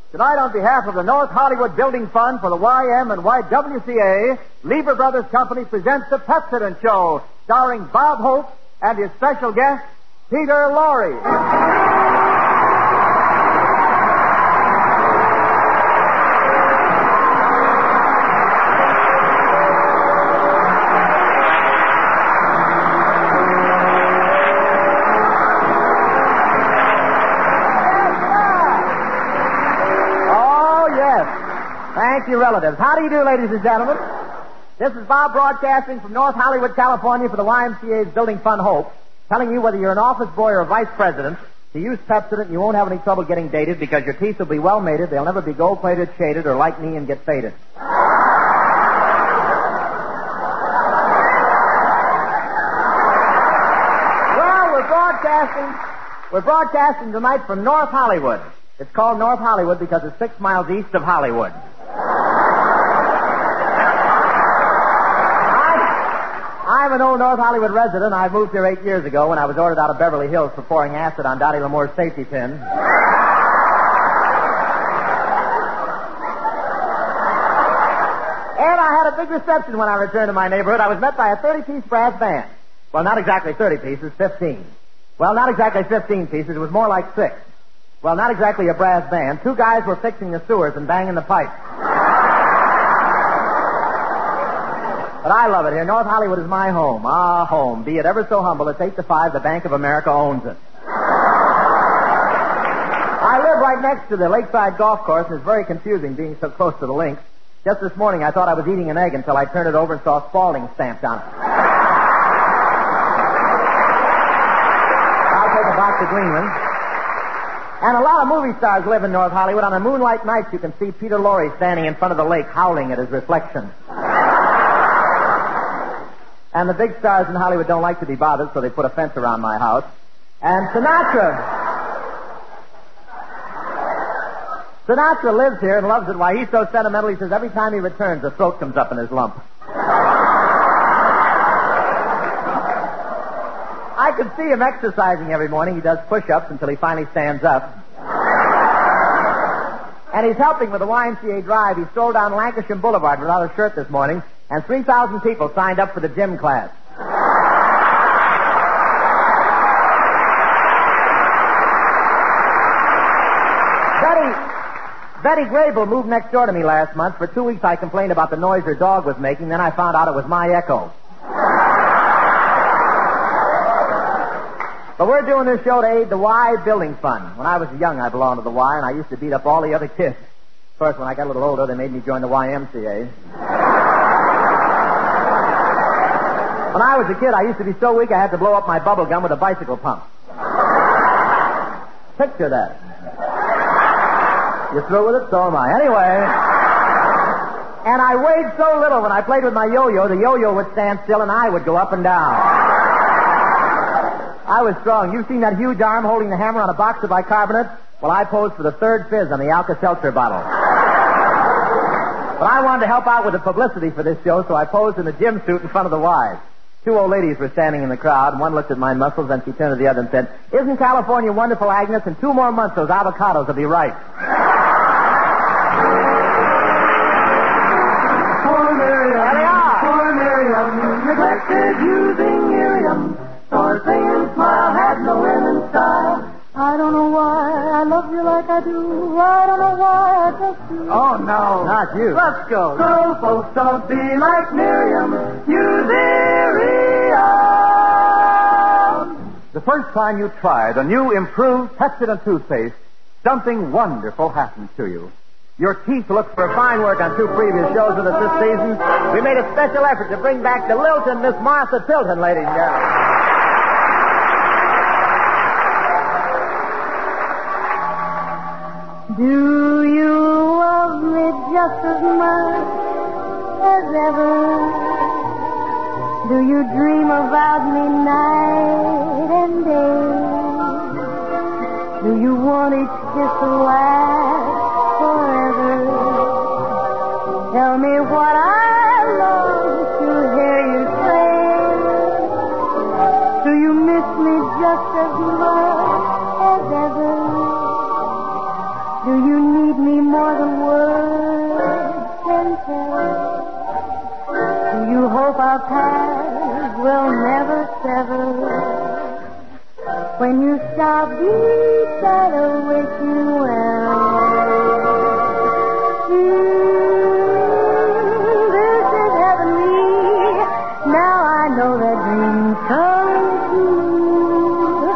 Tonight, on behalf of the North Hollywood Building Fund for the YM and YWCA, Lever Brothers Company presents the Pepsodent Show, starring Bob Hope and his special guest, Peter Lorre. Thank you, relatives. How do you do, ladies and gentlemen? This is Bob broadcasting from North Hollywood, California for the YMCA's Building Fund Hope, telling you whether you're an office boy or a vice president, to use Pepsodent, you won't have any trouble getting dated because your teeth will be well mated, they'll never be gold-plated, shaded, or like me and get faded. Well, we're broadcasting tonight from North Hollywood. It's called North Hollywood because it's 6 miles east of Hollywood. I'm an old North Hollywood resident. I moved here 8 years ago when I was ordered out of Beverly Hills for pouring acid on Dottie Lamour's safety pin. And I had a big reception when I returned to my neighborhood. I was met by a 30-piece brass band. Well, not exactly 30 pieces, 15. Well, not exactly 15 pieces. It was more like 6. Well, not exactly a brass band. 2 guys were fixing the sewers and banging the pipes. But I love it here. North Hollywood is my home. Ah, home. Be it ever so humble, it's 8 to 5. The Bank of America owns it. I live right next to the Lakeside Golf Course, and it's very confusing being so close to the links. Just this morning, I thought I was eating an egg until I turned it over and saw Spalding stamped on it. I'll take a box of Greenland. And a lot of movie stars live in North Hollywood. On a moonlight night, you can see Peter Lorre standing in front of the lake howling at his reflection. And the big stars in Hollywood don't like to be bothered, so they put a fence around my house. And Sinatra lives here and loves it. Why, he's so sentimental, he says every time he returns, a throat comes up in his lump. I can see him exercising every morning. He does push-ups until he finally stands up. And he's helping with the YMCA drive. He strolled down Lancashire Boulevard without a shirt this morning, and 3,000 people signed up for the gym class. Betty Grable moved next door to me last month. For 2 weeks I complained about the noise her dog was making. Then I found out it was my echo. But we're doing this show to aid the Y Building Fund. When I was young, I belonged to the Y, and I used to beat up all the other kids. Of course, when I got a little older, they made me join the YMCA. When I was a kid, I used to be so weak I had to blow up my bubble gum with a bicycle pump. Picture that. You through with it? So am I. Anyway, and I weighed so little when I played with my yo-yo, the yo-yo would stand still and I would go up and down. I was strong. You've seen that huge arm holding the hammer on a box of bicarbonate? Well, I posed for the 3rd fizz on the Alka-Seltzer bottle. But I wanted to help out with the publicity for this show, so I posed in the gym suit in front of the wives. 2 old ladies were standing in the crowd, and one looked at my muscles, and she turned to the other and said, "Isn't California wonderful, Agnes? In 2 more months, those avocados will be ripe." Poor Miriam, neglected using Miriam. Sore singing smile had no end in style. I don't know why I love you like I do. I don't know why I just do. Oh, no. Not you. Let's go. Girl folks don't be like Miriam. Use Miriam. The first time you try the new improved Pepsodent toothpaste, something wonderful happens to you. Your teeth look For fine work on 2 previous shows with us this season, we made a special effort to bring back to Lilton Miss Martha Tilton, ladies and gentlemen. Do you love me just as much as ever? Do you dream about me night and day? Do you want each kiss to last forever? Tell me what I long to hear you say. Do you miss me just as much as ever? Do you need me more than words can tell? Do you hope our paths will never sever? When you stop each other wishing well. This is heavenly. Now I know that dreams come true.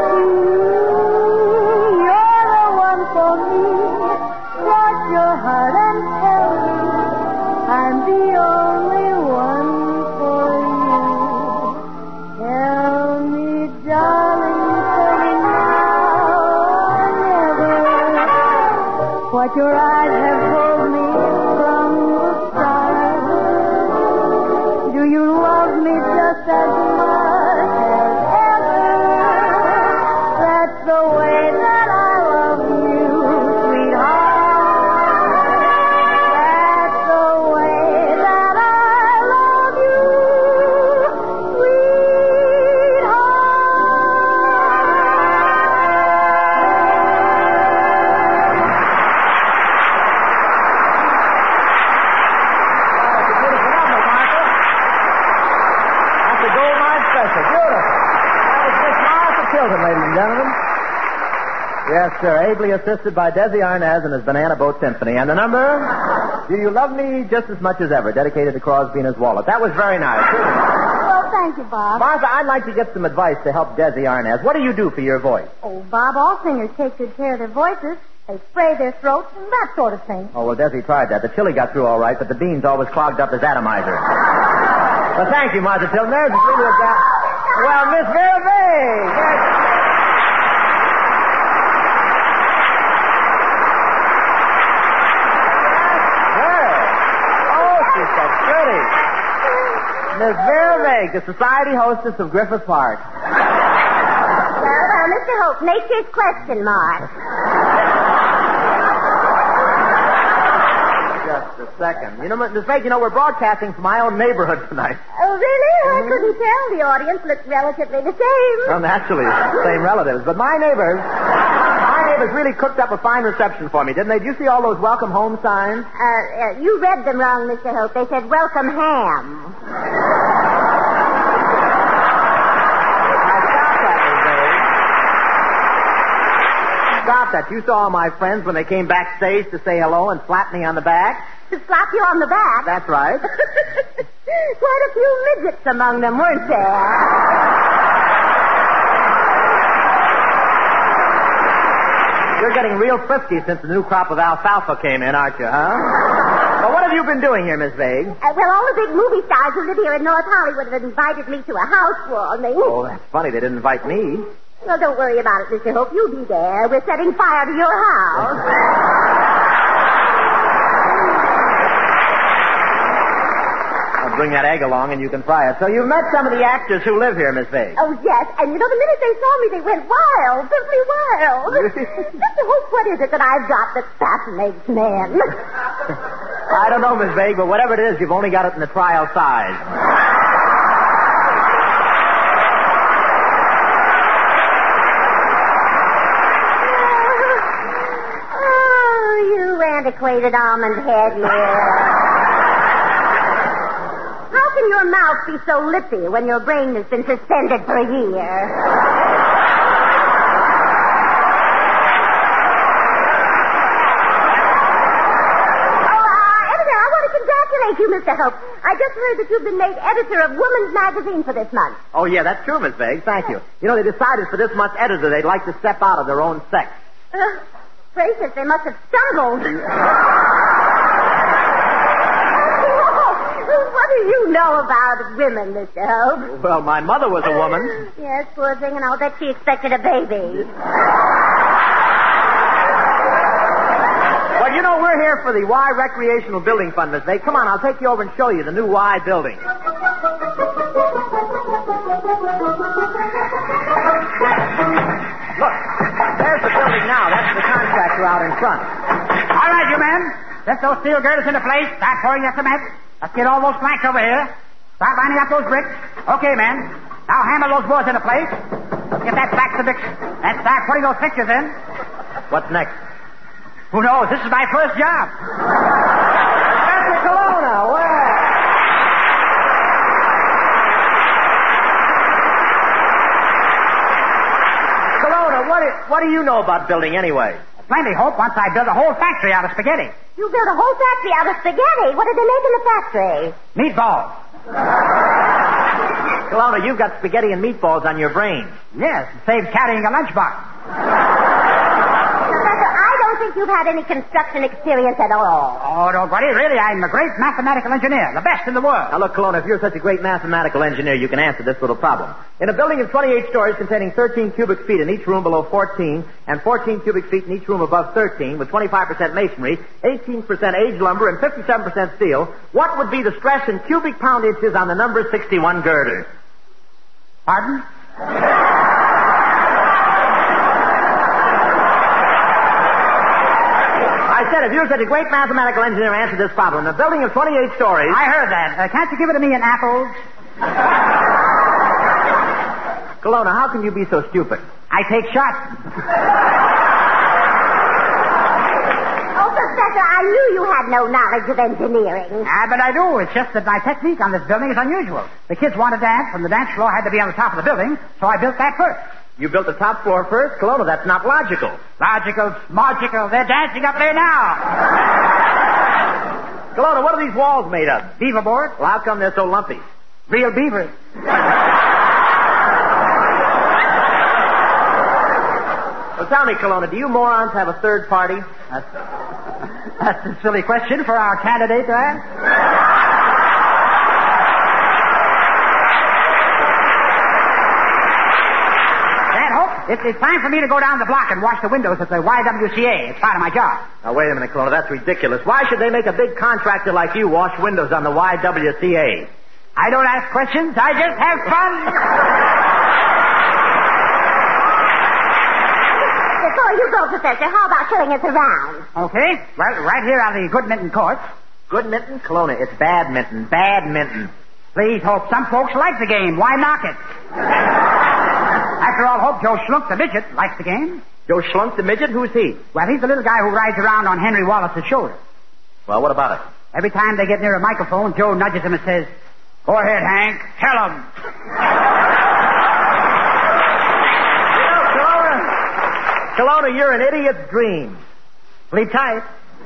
You're the one for me. Cross your heart and tell me I'm the only one for you. Tell me, darling, tell me now or never what your eyes have told me from the start. Do you love me just as much as ever? That's the way that I love you, sweetheart. That's the way that I love you, That's a gold mine special. Beautiful. That was Miss Martha Tilton, ladies and gentlemen. Yes, sir. Ably assisted by Desi Arnaz and his Banana Boat Symphony. And the number, Do You Love Me Just as Much as Ever, dedicated to Crosby and his wallet. That was very nice. Well, thank you, Bob. Martha, I'd like to get some advice to help Desi Arnaz. What do you do for your voice? Oh, Bob, all singers take good care of their voices. They spray their throats and that sort of thing. Oh, well, Desi tried that. The chili got through all right, but the beans always clogged up his atomizer. Well, thank you, Martha Tilton. There's really a guy. Well, Miss Vera Bay. Oh, she's so pretty. Miss Vera Veg, the society hostess of Griffith Park. Well, Mr. Hope, nature's question mark. Just a second. You know, Miss Veg, we're broadcasting from my own neighborhood tonight. Oh, really? I couldn't tell. The audience looked relatively the same. Well, naturally, same relatives. But my neighbors really cooked up a fine reception for me, didn't they? Did you see all those welcome home signs? You read them wrong, Mr. Hope. They said welcome ham. Stop that. You saw all my friends when they came backstage to say hello and slap me on the back? To slap you on the back? That's right. Quite a few midgets among them, weren't there? You're getting real frisky since the new crop of alfalfa came in, aren't you, huh? Well, what have you been doing here, Miss Vague? Well, all the big movie stars who live here in North Hollywood have invited me to a housewarming. Oh, that's funny. They didn't invite me. Well, don't worry about it, Mr. Hope. You'll be there. We're setting fire to your house. I'll bring that egg along and you can fry it. So you met some of the actors who live here, Miss Vague. Oh, yes. And the minute they saw me, they went wild. Simply wild. Mr. Hope, what is it that I've got that fascinates men? I don't know, Miss Vague, but whatever it is, you've only got it in the trial size. Antiquated almond head here. How can your mouth be so lippy when your brain has been suspended for a year? Editor, I want to congratulate you, Mr. Hope. I just heard that you've been made editor of Woman's Magazine for this month. Oh, yeah, that's true, Miss Vague. Thank you. They decided for this month's editor they'd like to step out of their own sex. Gracious, they must have stumbled. What do you know about women, Mr. Hope? Well, my mother was a woman. Yes, poor thing, and I'll bet she expected a baby. Well, we're here for the Y Recreational Building Fund, Miss Vague. Come on, I'll take you over and show you the new Y building. Look, there's the building now. That's the contractor out in front. All right, you men. Set those steel girders into place. Start pouring the cement. Let's get all those planks over here. Start lining up those bricks. Okay, men. Now hammer those boards into place. Let's get that back to the and start putting those fixtures in. What's next? Who knows? This is my first job. Mr. Colonna, well. Colonna, what do you know about building anyway? Plenty, Hope. Once I built a whole factory out of spaghetti. You built a whole factory out of spaghetti. What did they make in the factory? Meatballs. Colonna, you've got spaghetti and meatballs on your brain. Yes, it saves carrying a lunchbox. Professor, I don't think you've had any construction experience at all. Oh, don't worry. Really, I'm a great mathematical engineer. The best in the world. Now, look, Colonna, if you're such a great mathematical engineer, you can answer this little problem. In a building of 28 stories containing 13 cubic feet in each room below 14, and 14 cubic feet in each room above 13, with 25% masonry, 18% aged lumber, and 57% steel, what would be the stress in cubic pound inches on the number 61 girder? Pardon? I said, if you're such a great mathematical engineer, answer this problem. In a building of 28 stories... I heard that. Can't you give it to me in apples? Colonna, how can you be so stupid? I take shots. Oh, Professor, I knew you had no knowledge of engineering. But I do. It's just that my technique on this building is unusual. The kids want to dance, and the dance floor had to be on the top of the building, so I built that first. You built the top floor first? Colonna, that's not logical. Logical, smargical. They're dancing up there now. Colonna, what are these walls made of? Beaver board. Well, how come they're so lumpy? Real beavers. Well, tell me, Colonna, do you morons have a third party? That's a silly question for our candidate to ask. It's time for me to go down the block and wash the windows at the YWCA. It's part of my job. Now, wait a minute, Colonna. That's ridiculous. Why should they make a big contractor like you wash windows on the YWCA? I don't ask questions. I just have fun. Before you go, Professor, how about showing us around? Okay. Well, right here are the good mitten courts. Good mitten? Colonna, it's badminton. Badminton. Please, Hope. Some folks like the game. Why knock it? After all, Hope, Joe Schlunk, the midget, likes the game. Joe Schlunk, the midget? Who's he? Well, he's the little guy who rides around on Henry Wallace's shoulder. Well, what about it? Every time they get near a microphone, Joe nudges him and says, "Go ahead, Hank. Tell him." Colonna, you're an idiot's dream. Sleep tight.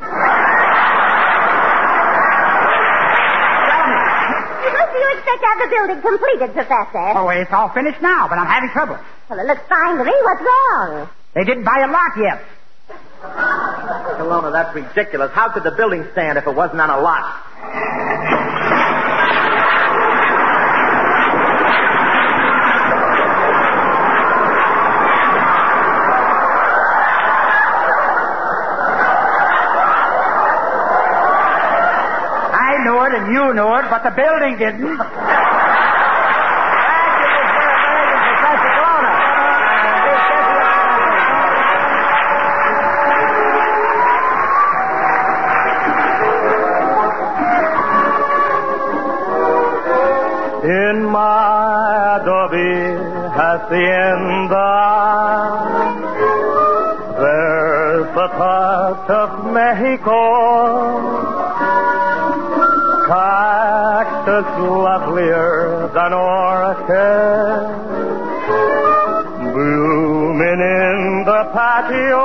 When do you expect to have the building completed, Professor? Oh, it's all finished now, but I'm having trouble. Well, it looks fine to me. What's wrong? They didn't buy a lot yet. Colonna, that's ridiculous. How could the building stand if it wasn't on a lot? And you knew it, but the building didn't. In my adobe hacienda, there's a touch of Mexico. Cactus lovelier than orchid, blooming in the patio.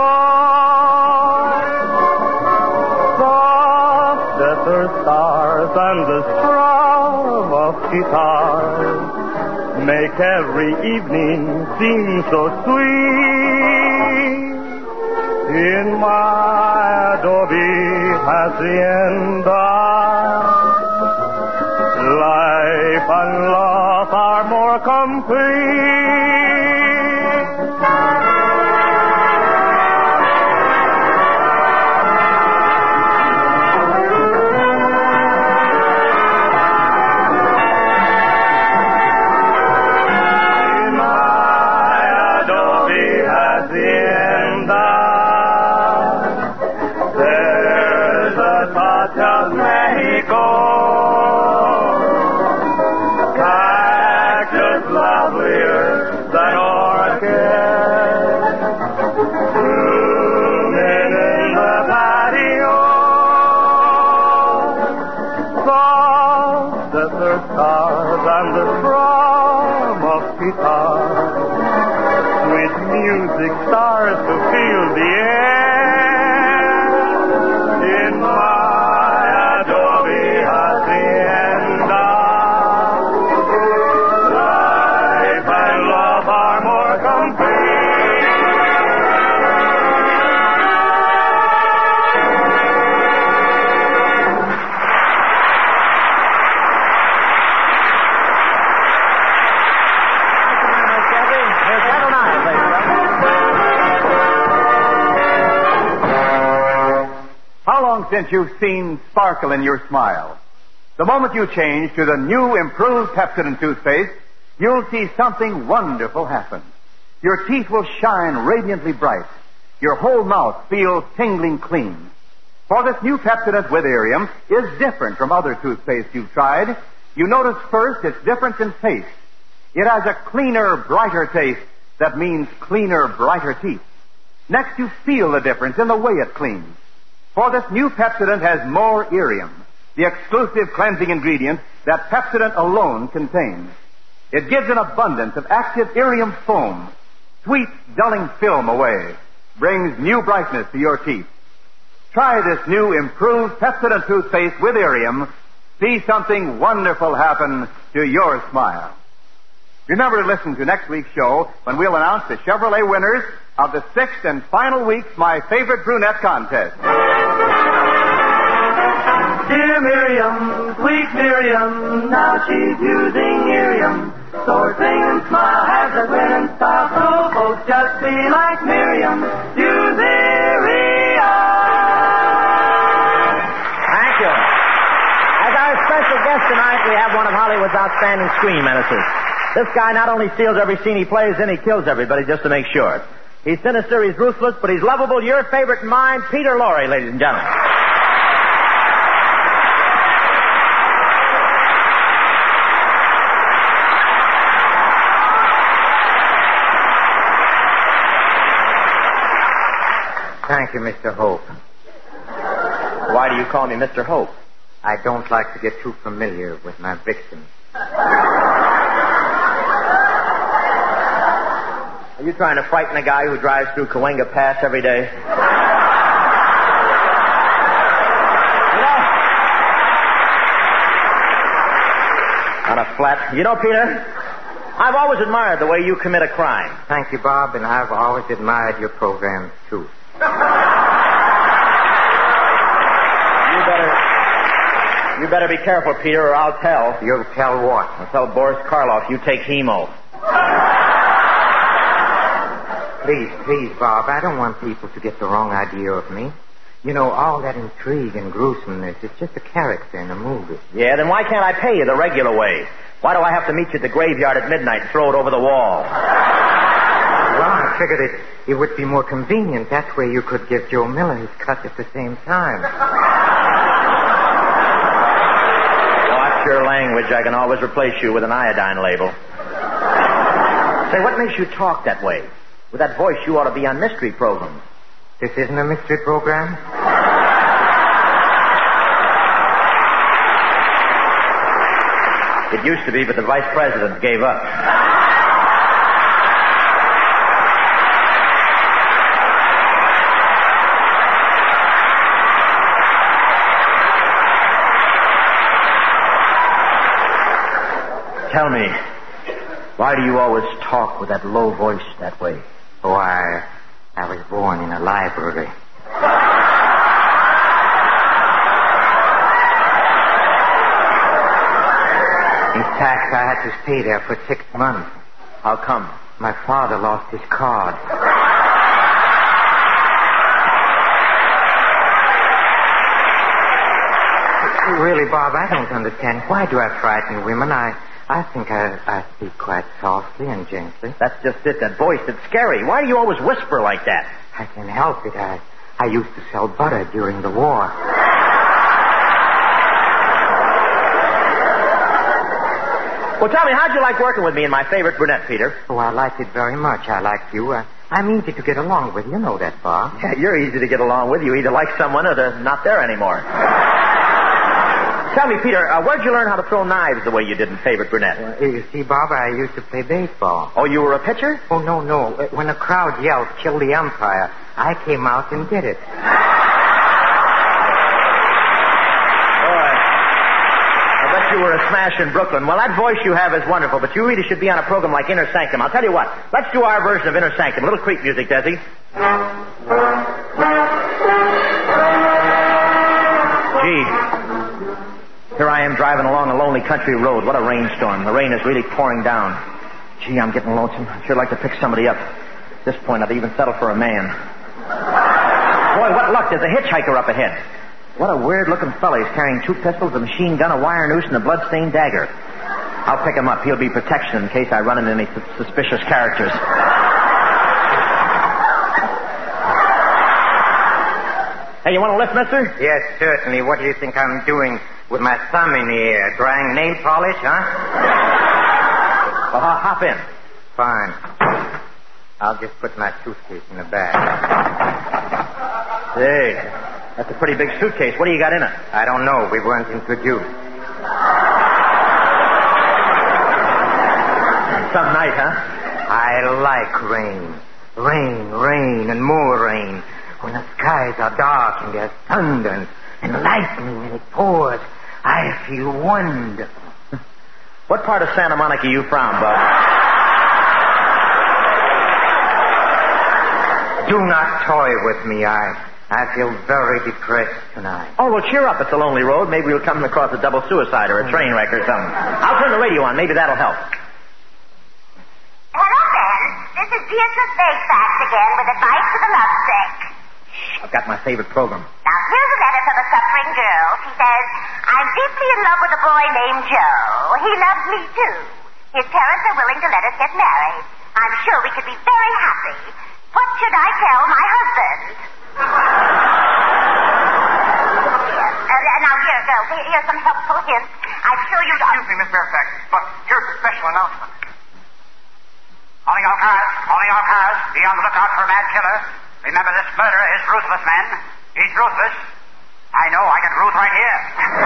Soft desert stars and the strum of guitars make every evening seem so sweet. In my adobe hacienda, life and love are more complete. In my adobe hacienda, there's a touch of guitar. Sweet music starts to fill the air in my adobe hacienda. Life and love are more complete. How long since you've seen sparkle in your smile? The moment you change to the new improved Pepsodent toothpaste, you'll see something wonderful happen. Your teeth will shine radiantly bright. Your whole mouth feels tingling clean. For this new Pepsodent with Irium is different from other toothpaste you've tried. You notice first its difference in taste. It has a cleaner, brighter taste that means cleaner, brighter teeth. Next, you feel the difference in the way it cleans. For this new Pepsodent has more Irium, the exclusive cleansing ingredient that Pepsodent alone contains. It gives an abundance of active Irium foam, sweeps dulling film away, brings new brightness to your teeth. Try this new improved Pepsodent toothpaste with Irium. See something wonderful happen to your smile. Remember to listen to next week's show when we'll announce the Chevrolet winners of the 6th and final week's My Favorite Brunette contest. Dear Miriam, sweet Miriam, now she's using Irium. So her sing and smile has a grin and style. So folks just be like Miriam. Use Irium. Thank you. As our special guest tonight, we have one of Hollywood's outstanding screen menacers. This guy not only steals every scene he plays in, he kills everybody just to make sure. He's sinister, he's ruthless, but he's lovable. Your favorite and mine, Peter Lorre, ladies and gentlemen. Thank you, Mr. Hope. Why do you call me Mr. Hope? I don't like to get too familiar with my victims. Are you trying to frighten a guy who drives through Cahuenga Pass every day? On a flat. You know, Peter, I've always admired the way you commit a crime. Thank you, Bob, and I've always admired your programs, too. You better be careful, Peter, or I'll tell. You'll tell what? I'll tell Boris Karloff you take hemo. Please, Bob, I don't want people to get the wrong idea of me. You know, all that intrigue and gruesomeness is just a character in a movie. Yeah, then why can't I pay you the regular way? Why do I have to meet you at the graveyard at midnight and throw it over the wall? Well, I figured it would be more convenient. That way you could give Joe Miller his cut at the same time. Watch your language. I can always replace you with an iodine label. Say, what makes you talk that way? With that voice, you ought to be on mystery programs. This isn't a mystery program? It used to be, but the vice president gave up. Tell me, why do you always talk with that low voice that way? Oh, I was born in a library. In fact, I had to stay there for 6 months. How come? My father lost his card. Really, Bob, I don't understand. Why do I frighten women? I think I speak quite softly and gently. That's just it, that voice. It's scary. Why do you always whisper like that? I can help it. I used to sell butter during the war. Well, tell me, how'd you like working with me in My Favorite Brunette, Peter? Oh, I liked it very much. I liked you. I'm easy to get along with. You know that, Bob. Yeah, you're easy to get along with. You either like someone or they're not there anymore. Tell me, Peter, where'd you learn how to throw knives the way you did in Favorite Brunette? You see, Bob, I used to play baseball. Oh, you were a pitcher? Oh, no. When a crowd yelled, kill the umpire, I came out and did it. You were a smash in Brooklyn. Well, that voice you have is wonderful, but you really should be on a program like Inner Sanctum. I'll tell you what. Let's do our version of Inner Sanctum. A little creep music, Desi. Gee. Here I am driving along a lonely country road. What a rainstorm. The rain is really pouring down. Gee, I'm getting lonesome. I'd sure like to pick somebody up. At this point, I'd even settle for a man. Boy, what luck. There's a hitchhiker up ahead. What a weird-looking fellow. He's carrying 2 pistols, a machine gun, a wire noose, and a blood-stained dagger. I'll pick him up. He'll be protection in case I run into any suspicious characters. Hey, you want a lift, mister? Yes, certainly. What do you think I'm doing with my thumb in the air? Drying nail polish, huh? Well, hop in. Fine. I'll just put my suitcase in the bag. Hey, that's a pretty big suitcase. What do you got in it? I don't know. We weren't introduced. Some night, huh? I like rain. Rain, and more rain. When the skies are dark and there's thunder and lightning and it pours, I feel wonderful. What part of Santa Monica are you from, Bud? Do not toy with me. I feel very depressed tonight. Oh, well, cheer up. It's a lonely road. Maybe we'll come across a double suicide or a train wreck or something. I'll turn the radio on. Maybe that'll help. Hello, Ben. This is Beatrice Bakefax again with advice for the lovesick. I've got my favorite program. Now, here's a letter from a suffering girl. She says, I'm deeply in love with a boy named Joe. He loves me, too. His parents are willing to let us get married. I'm sure we could be very happy. What should I tell my husband? Now, here, girls, here's some helpful hints. I'm sure you... Excuse me, Miss Fairfax, but here's a special announcement. Calling all cars. Be on the lookout for a mad killer. Remember, this murderer is ruthless, men. He's ruthless. I know, I can root right here.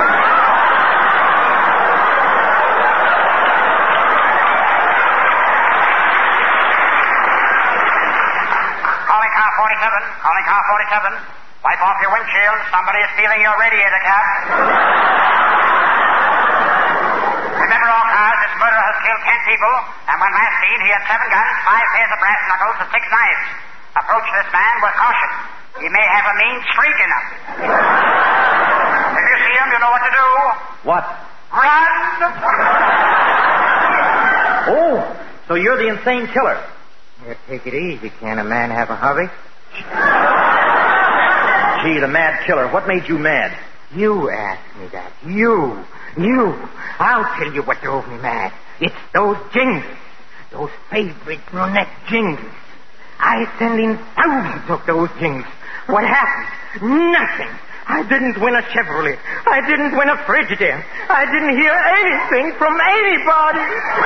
Calling car 47. Wipe off your windshield. Somebody is stealing your radiator cap. Remember, all cars, this murderer has killed 10 people, and when last seen, he had 7 guns, 5 pairs of brass knuckles, and 6 knives. Approach this man with caution. He may have a mean streak in him. If you see him, you know what to do. What? Run! Oh, so you're the insane killer. Yeah, take it easy. Can't a man have a hurry? Gee, the mad killer. What made you mad? You asked me that. You. I'll tell you what drove me mad. It's those jingles. Those favorite brunette jingles. I sent in thousands of those jingles. What happened? Nothing. I didn't win a Chevrolet. I didn't win a Frigidaire. I didn't hear anything from anybody.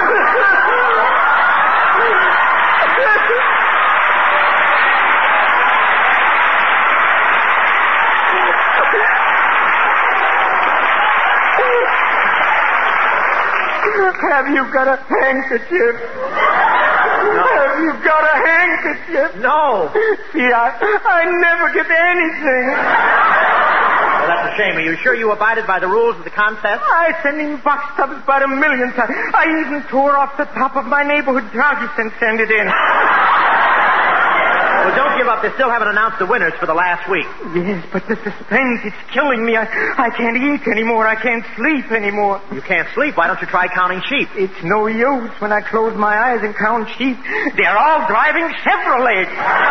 Have you got a handkerchief? No. Have you got a handkerchief? No. See, I never get anything. Well, that's a shame. Are you sure you abided by the rules of the contest? I sent in box tubs about 1 million times. I even tore off the top of my neighborhood trousers and sent it in. Well, don't give up. They still haven't announced the winners for the last week. Yes, but the suspense, it's killing me. I can't eat anymore. I can't sleep anymore. You can't sleep. Why don't you try counting sheep? It's no use when I close my eyes and count sheep. They're all driving Chevrolets.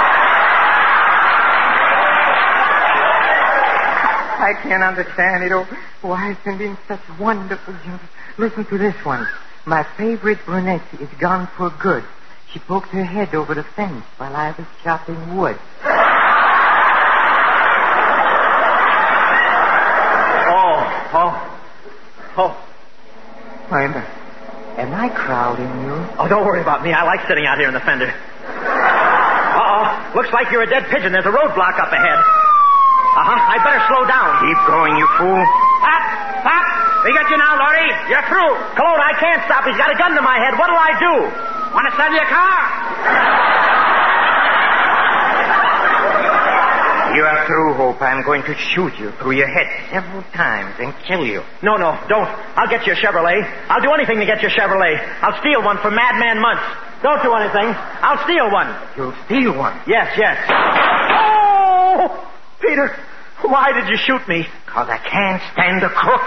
I can't understand it. Oh, why send in such wonderful jingles? Listen to this one. My favorite brunette is gone for good. She poked her head over the fence while I was chopping wood. Oh. Am I crowding you? Oh, don't worry about me. I like sitting out here in the fender. Uh-oh. Looks like you're a dead pigeon. There's a roadblock up ahead. Uh-huh. I'd better slow down. Keep going, you fool. Stop! you now, Laurie. You're through. Cologne, I can't stop. He's got a gun to my head. What'll I do? Want to sell your car? You are through, Hope. I'm going to shoot you through your head several times and kill you. No, don't. I'll get you a Chevrolet. I'll do anything to get you a Chevrolet. I'll steal one from Madman Muntz. Don't do anything. I'll steal one. You'll steal one? Yes. Oh! Peter, why did you shoot me? Because I can't stand a crook.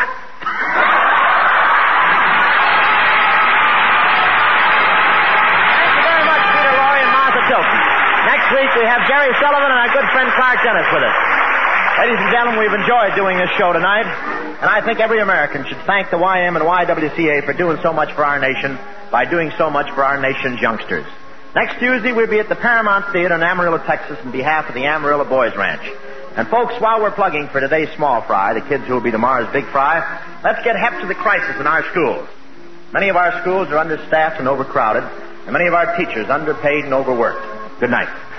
Next week, we have Jerry Sullivan and our good friend Clark Dennis with us. Ladies and gentlemen, we've enjoyed doing this show tonight, and I think every American should thank the YM and YWCA for doing so much for our nation by doing so much for our nation's youngsters. Next Tuesday, we'll be at the Paramount Theater in Amarillo, Texas, on behalf of the Amarillo Boys Ranch. And folks, while we're plugging for today's small fry, the kids who will be tomorrow's big fry, let's get hep to the crisis in our schools. Many of our schools are understaffed and overcrowded, and many of our teachers underpaid and overworked. Good night.